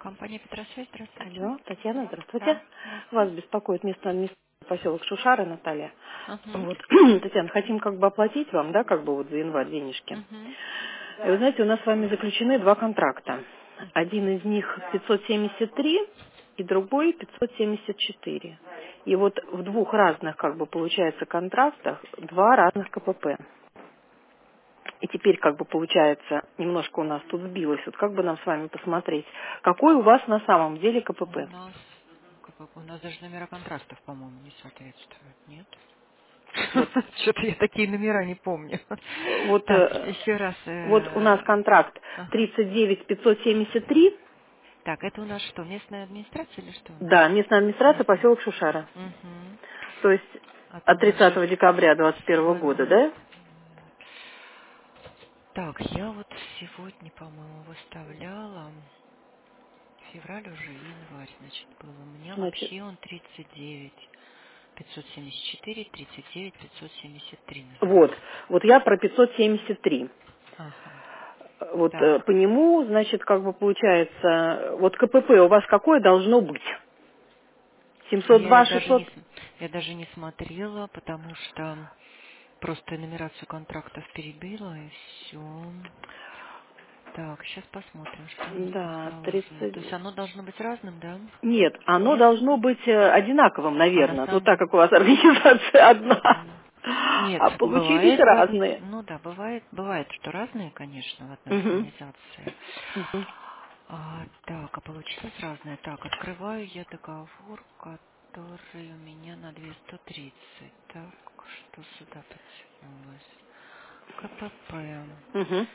Компания «Петросвязь», здравствуйте. Алло, Татьяна, здравствуйте. Да, Вас здравствуйте. беспокоит место поселок Шушары, Наталья. Угу. Вот, Татьяна, хотим как бы оплатить вам, да, как бы вот за январь денежки. Угу. И вы знаете, у нас с вами заключены два контракта. Один из них 573 и другой 574. И вот в двух разных, как бы, получается, контрактах два разных КПП. И теперь, как бы, получается, немножко у нас тут сбилось. Вот как бы нам с вами посмотреть, какой у вас на самом деле У КПП? нас, у нас даже номера контрастов, по-моему, не соответствуют, нет? Вот Что-то я такие номера не помню. Вот, Так, еще раз. вот у нас контракт Ага. 39573, Так, это у нас что, местная администрация или что у нас? да, местная администрация, Угу. поселок Шушара. Угу. То есть А от то у нас же 30 декабря с 2021 года, вами... да? Так, я вот сегодня, по-моему, выставляла... Февраль уже, январь, значит, был. У меня Значит, вообще он 39. 574, 39, 573 вот, называется. вот я про 573. Ага. Вот Так, по нему, значит, как бы получается, вот КПП у вас какое должно быть? я 702 даже не, 600? я даже не смотрела, потому что просто нумерацию контрактов перебила и все. Так, сейчас посмотрим, что у нас тут Да, заложено. То есть 30. оно должно быть разным, да? Нет, оно Нет? должно быть одинаковым, А на наверное. Ну, самом... так как у вас организация одна. Нет, А получились бывает, разные. ну да, бывает, что разные, конечно, в одной Мгм. организации. Мгм. Так, а получилось разное. Так, открываю я договор, который у меня на 230. Так, что сюда подтянулось? КПП Мгм.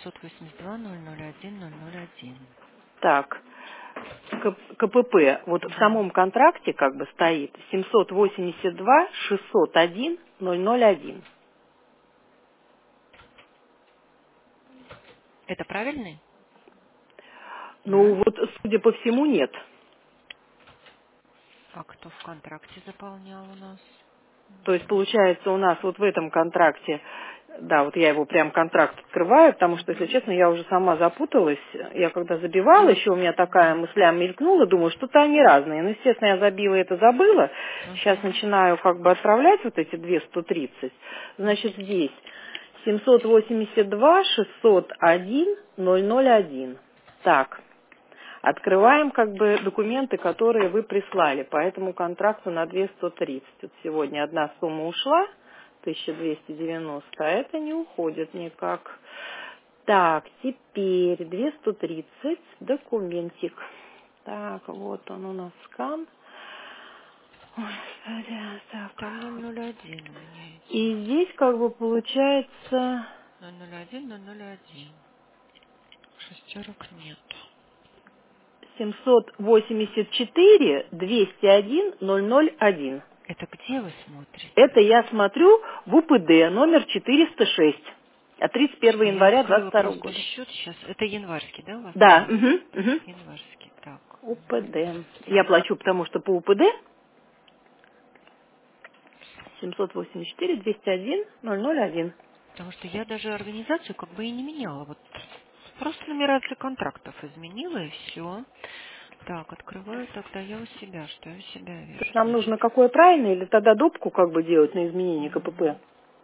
782-001-001. Так, КПП, вот в Да. самом контракте как бы стоит 782-601-001. Это правильный? Ну, Да? вот, судя по всему, нет. А кто в контракте заполнял у нас? То есть, получается, у нас вот в этом контракте, да, вот я его прям контракт открываю, потому что, если Угу. честно, я уже сама запуталась. Я когда забивала, еще у меня такая мысля мелькнула, думаю, что-то они разные. Ну, естественно, я забила это, забыла. Сейчас Угу. начинаю как бы отправлять вот эти 230. Значит, здесь 782 601 001. Так, открываем как бы документы, которые вы прислали по этому контракту на 230. Вот сегодня одна сумма ушла, 1290, а это не уходит никак. Так, теперь 230, документик. Так, вот он у нас скан. Ой, господи, так. Там 001 у меня И идет. здесь как бы получается 001, 001. Шестерок нет. 784 201 001. Это где вы смотрите? Это я смотрю в УПД номер 406 от 31 Я января открыла 22 просто года. счет сейчас. Это январский, да, у вас Да, был? угу, угу. Январский, так. УПД. Я плачу, потому что по УПД 784 201 001. Потому что я даже организацию как бы и не меняла. Вот просто нумерация контрактов изменила и все. Так, открываю тогда я у себя. Что я у себя вижу, Нам нужно значит? какое правильно или тогда допку как бы делать на изменение КПП?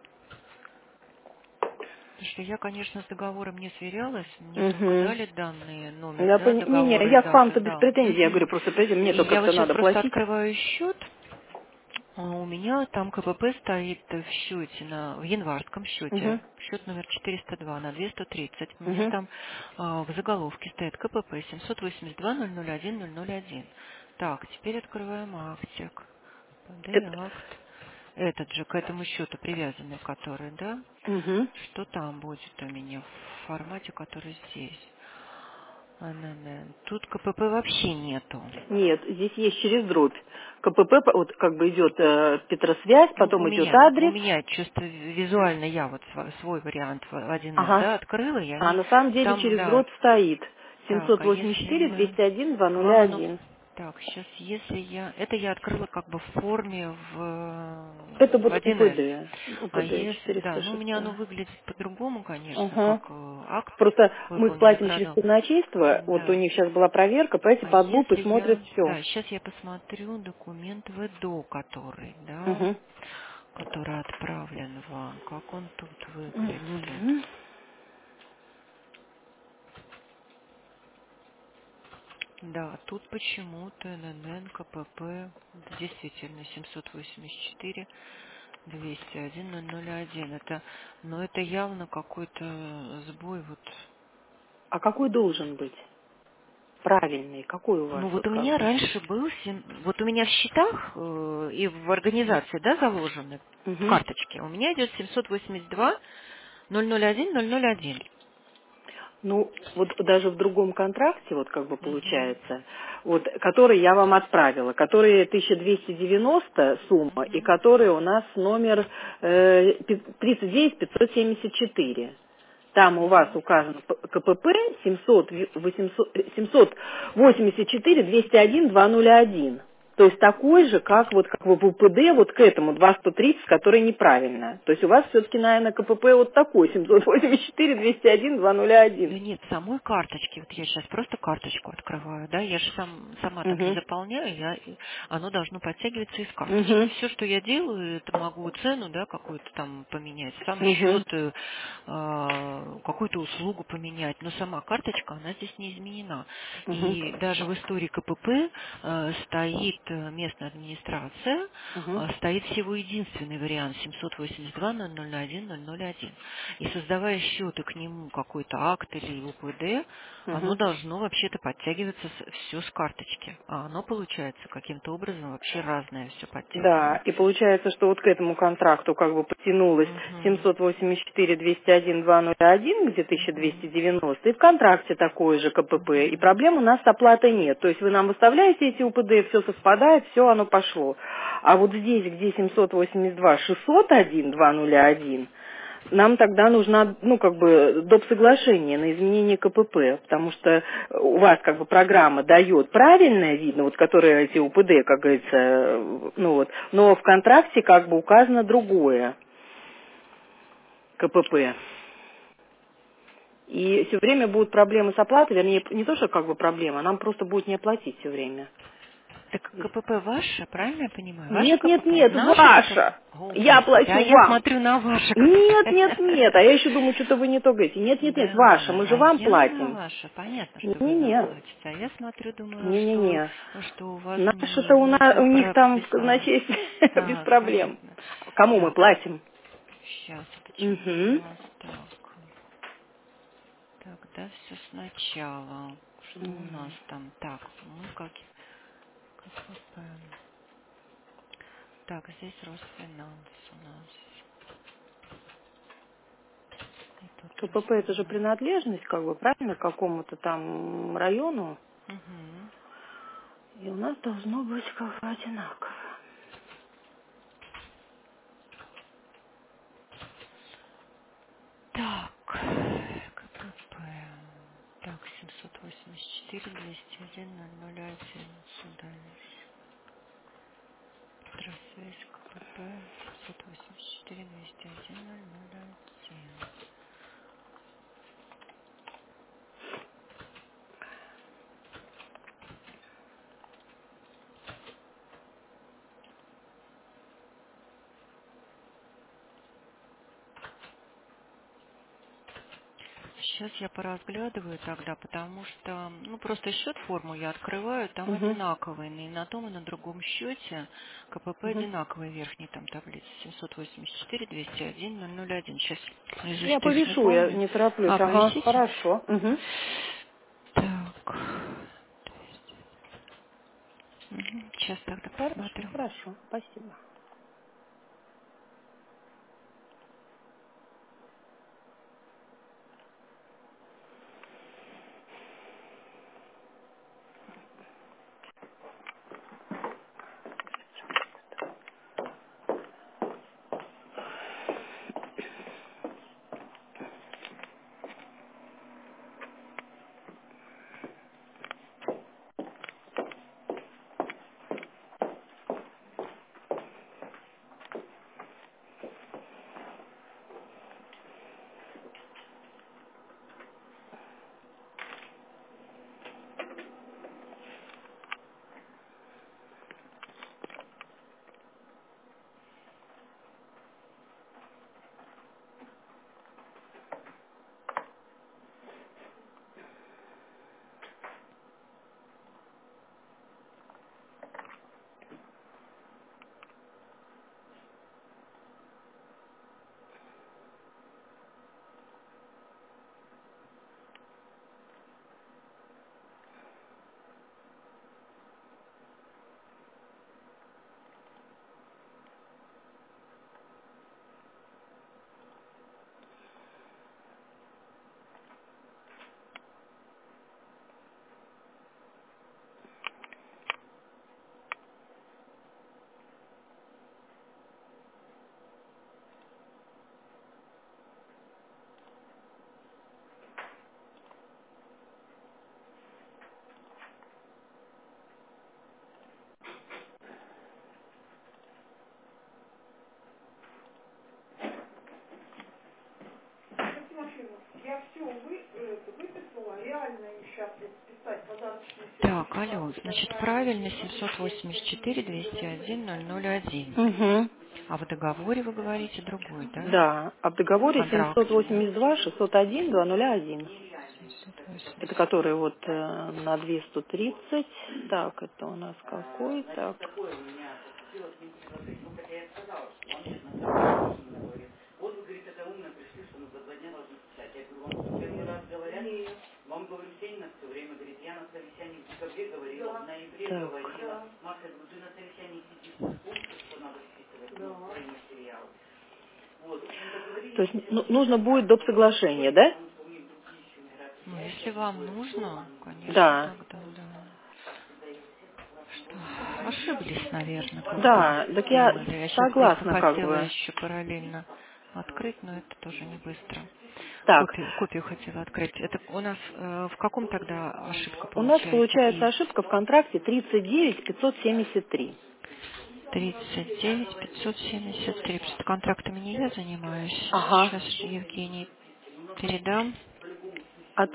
Потому что я, конечно, с договором не сверялась. Мне только Угу. дали данные, номер, Я да, Не, договора и я к дату, вам-то без да. претензий. Я говорю, просто И мне-то я вот как-то сейчас надо просто платить. открываю счет. У меня там КПП стоит в счете, в январском счете, Угу. счет номер 402 на 230. У меня Угу. там в заголовке стоит КПП 782-001-001. Так, теперь открываем актик. ПД, Это... акт. Этот же к этому счету привязанный, который, да? Угу. Что там будет у меня в формате, который здесь? Тут КПП вообще нету. Нет, здесь есть через дробь. КПП, вот как бы идет Петросвязь, Ну, потом идет у адрес. меня чисто визуально я вот свой вариант в 1С, Ага. да, открыла, и А они на самом деле там, через да. дробь стоит Так, а если 784 мы 201 к вам оно... 201. Так, сейчас, если я... Это я открыла как бы в форме Это в вот 1С. А УПД если... Да, ну у 406. меня оно выглядит по-другому, конечно, как Ага. акт, Просто мы выполненный платим через крадом. казначейство, вот у Да. них сейчас была проверка, пойти А под луп и если смотрят я... все. Да, сейчас я посмотрю документ ВДО, который, да, Угу. который отправлен вам. Как он тут выглядит? Угу. Да, тут почему-то ННН, КПП, действительно, 784, 201, 001. Это, но это явно какой-то сбой. Вот. А какой должен быть? Правильный, какой у вас Ну вот вот у как меня бы? раньше был, вот у меня в счетах и в организации, да, заложены в Угу. карточке. У меня идет 782, 001, 001. Ну, вот даже в другом контракте, вот как бы Угу, получается, вот, который я вам отправила, который 1290 сумма и угу, который у нас номер 39574. Там у вас угу. указан КПП 784 201 201. То есть такой же, как в УПД, вот к этому 2130, который неправильно. То есть у вас все-таки, наверное, КПП вот такой, 784 201 201. Да нет, самой карточки, вот я сейчас просто карточку открываю, да, я же сама так не Угу. заполняю, оно должно подтягиваться из карточки. Угу. Все, что я делаю, это могу цену, да, какую-то там поменять, сам Угу. счет, какую-то услугу поменять, но сама карточка, она здесь не изменена. Угу. И даже в истории КПП стоит местная администрация, Угу. стоит всего единственный вариант 782 001 001. И создавая счеты к нему какой-то акт или УПД, оно Угу. должно вообще-то подтягиваться все с карточки. А оно получается каким-то образом вообще разное все Да, и подтягивается. получается, что вот к этому контракту как бы потянулось Угу. 784 201 201, где Угу. 1290, и в контракте такое же КПП, и Угу. проблем у нас с оплатой нет. То есть вы нам выставляете эти УПД, все совпадает, все оно пошло. А вот здесь, где 782 601 201, нам тогда нужна, ну, как бы, доп. Соглашение на изменение КПП, потому что у вас, как бы, программа дает правильное, видно, вот, которые эти УПД, как говорится, ну, вот, но в контракте, как бы, указано другое КПП. И все время будут проблемы с оплатой, вернее, не то, что, как бы, проблема, нам просто будет не оплатить все время. Так КПП ваше, правильно я понимаю? Ваше Нет, нет, КПП? нет, Наше КПП? ваша. О, Я Господи, а плачу я вам. смотрю на ваше Нет, КПП. нет, нет. А я еще думаю, что-то вы не то говорите. Нет, нет, нет, ваша. Да, Мы же а вам я на платим. ваше. Понятно, что вы нам Не-не-не. платите. А я смотрю, думаю, Не-не-не. что у вас Наши-то не у то них там в прописано. казначействе без Так, проблем. понятно. Кому мы Так, платим? сейчас, почему у Угу. нас так? Тогда все сначала. Что у нас там? Так, мы как КПП. Так, здесь Росфинанс у нас. И тут КПП это же Росфинанс. принадлежность, как бы, правильно, к какому-то там району. Угу. И у нас должно быть как бы одинаково. Так, КПП. Так, 784, 201, 001. Сюда есть. Трасвязь КПП. 784, 201, 001. Сейчас я поразглядываю тогда, потому что, ну, просто счет форму я открываю, там Угу. одинаковые, и на том, и на другом счете КПП Угу. одинаковые, верхней там таблицы, 784, 201, 001. Сейчас Я наизусть их не повешу, я помню. не тороплюсь. А, Ага, повисите? хорошо. Угу. Так. Сейчас тогда Хорошо, посмотрю. хорошо. Спасибо. Так, алло, значит, правильно 784-201-001. Угу. А в договоре вы говорите другой, да? Да, а в В договоре контракте, да. 782-601-201. Это 780. который вот на 230. Так, это у нас какой? Так. То есть нужно будет доп. Соглашение, да? Ну, если вам нужно, конечно, Да. тогда, да. Что, ошиблись, наверное, как-то Да, так я сделали. Я сейчас просто согласна как хотела бы. еще параллельно открыть, но это тоже не быстро. Так, Копию хотела открыть. Это у нас в каком тогда ошибка у нас получается? получается Из ошибка в контракте 39573. 39 573. Просто контрактами не я занимаюсь. Ага. Сейчас Евгений передам. От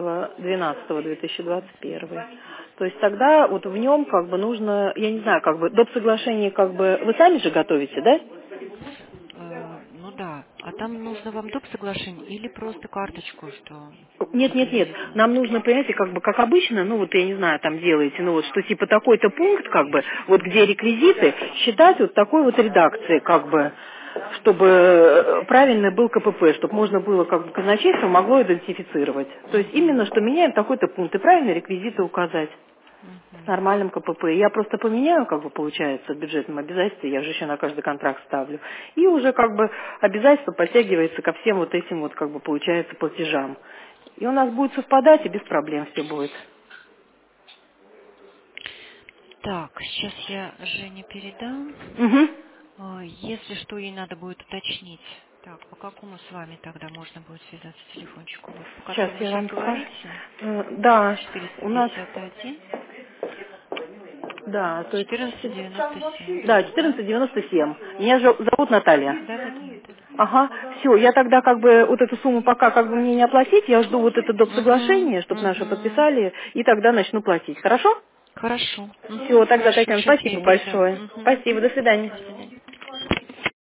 30.12.2021. То есть тогда вот в нем как бы нужно, я не знаю, как бы доп. Соглашение как бы вы сами же готовите, да? Ну да. А там нужно вам доп. Соглашение или просто карточку, что Нет, нет, нет. реквизиты? Нам нужно, понимаете, как бы, как обычно, ну вот я не знаю, там делаете, ну вот, что типа такой-то пункт, как бы, вот где реквизиты, считать вот такой вот редакции, как бы, чтобы правильный был КПП, чтобы можно было, как бы, казначейство могло идентифицировать. То есть Угу. именно, что меняем такой-то пункт и правильные реквизиты указать. С Угу. нормальным КПП. Я просто поменяю, как бы получается, в бюджетном обязательстве, я же еще на каждый контракт ставлю. И уже как бы обязательство подтягивается ко всем вот этим вот, как бы получается, платежам. И у нас будет совпадать, и без проблем все будет. Так, сейчас я Жене передам. Угу. Если что, ей надо будет уточнить. Так, по какому с вами тогда можно будет связаться телефончику? Вот по Сейчас которому вы я сейчас вам скажу. говорите? Да, у нас, 451 да, то есть, 1497 да, вроде, да? 1497. Меня зовут Наталья. Да-да-да, Наталья. Ага, все, я тогда как бы вот эту сумму пока как бы мне не оплатить, я жду вот это доп. Угу, Соглашение, чтобы наши угу. подписали, и тогда начну платить. Хорошо? Хорошо. Все, Угу, тогда, хорошо, Татьяна, сейчас я спасибо ей передам. большое. Угу. Спасибо, до свидания. До свидания.